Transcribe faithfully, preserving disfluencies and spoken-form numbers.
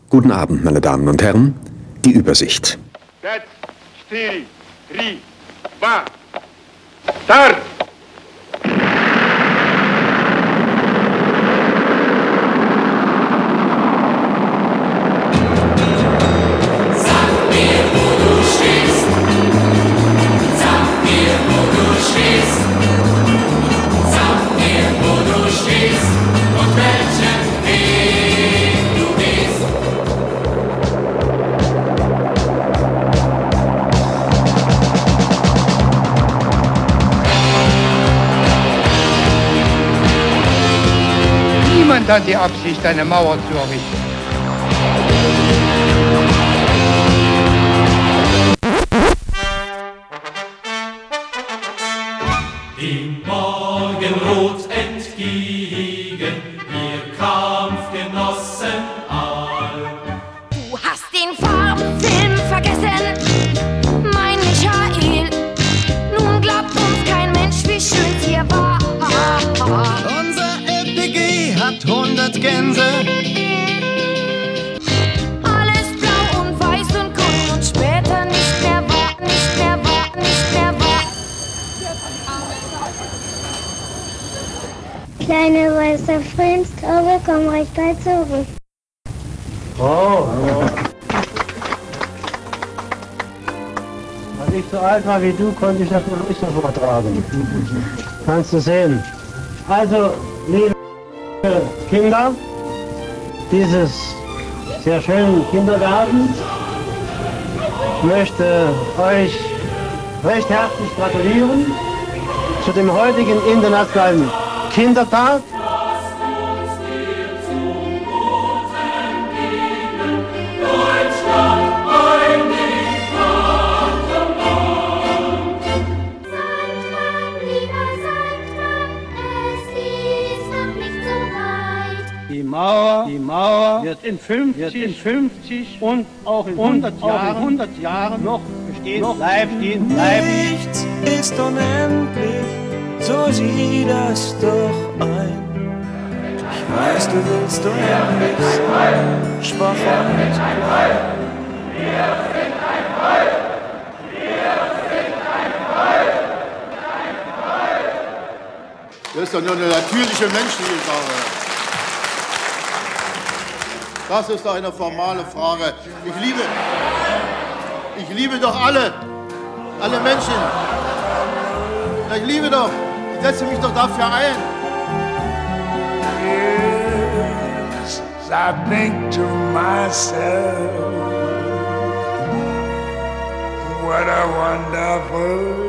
Guten Abend, meine Damen und Herren. Die Übersicht. пять, четыре, три, два, старт! Niemand hat die Absicht, eine Mauer zu errichten. Dem Morgenrot entgegen, ihr Kampfgenossen all. Du hast den Farbfilm vergessen, mein Michael. Nun glaubt uns kein Mensch, wie schön's hier war. Unser L P G hat hundert Gänse. Alles blau und weiß und grün und später nicht mehr wahr, nicht mehr wahr, nicht mehr wahr. Kleine weiße Frühlingstaube, komm recht bald zurück. Oh, oh. Als ich so alt war wie du, konnte ich das noch nicht so vortragen. Kannst du sehen. Also, liebe Kinder dieses sehr schönen Kindergartens, ich möchte euch recht herzlich gratulieren zu dem heutigen Internationalen Kindertag. Die Mauer, die Mauer wird in fünfzig, wird in fünfzig und auch in hundert Jahren, hundert Jahren noch bestehen, noch bleiben, stehen bleiben. Nichts ist unendlich, so sieh das doch ein. Ich weiß, du willst unendlich, schwach und klein. Wir sind ein Volk! Wir sind ein Volk! Ein Volk! Das ist doch nur eine natürliche menschliche Sache. Das ist doch eine formale Frage. Ich liebe, ich liebe doch alle, alle Menschen. Ich liebe doch, ich setze mich doch dafür ein. Yes, I think to myself, what a wonderful